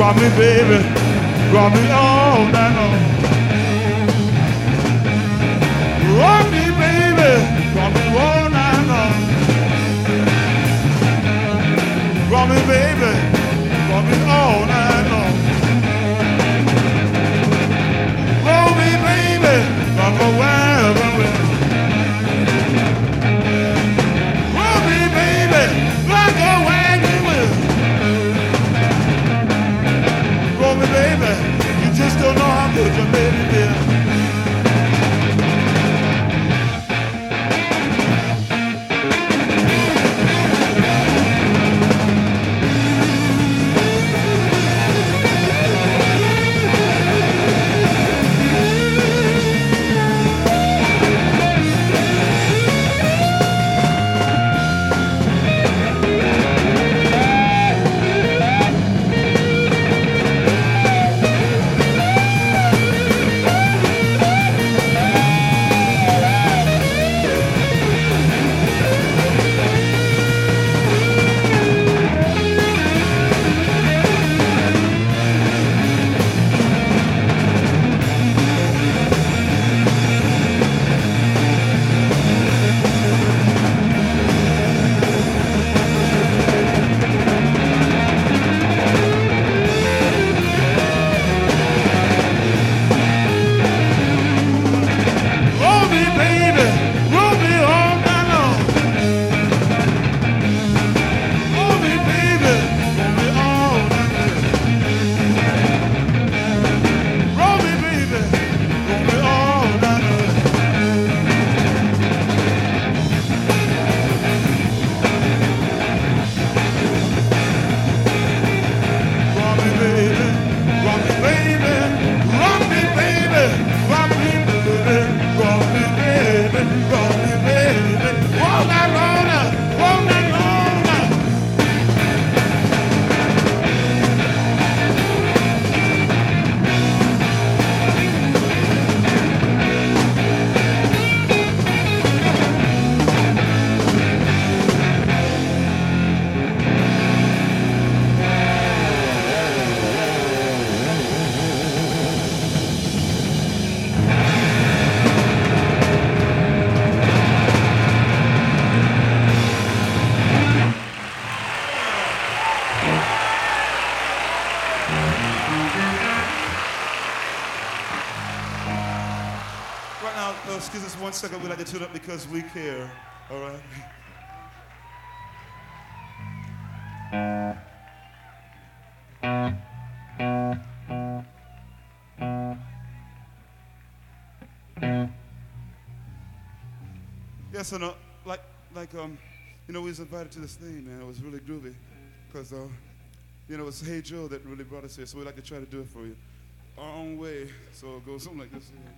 rock me, baby, rock me all night long. Rock me, baby, rock me all night long. Rock me, baby, rock me all night long. Roll me, baby, rock a wagon wheel. Roll me, baby, rock a wagon wheel. Roll me, baby, you just don't know how good your baby is. Right now, excuse us 1 second. We'd like to tune up because we care. All right. Yes, and we was invited to this thing, man. It was really groovy, because it was Hey Joe that really brought us here. So we'd like to try to do it for you, our own way. So it goes something like this.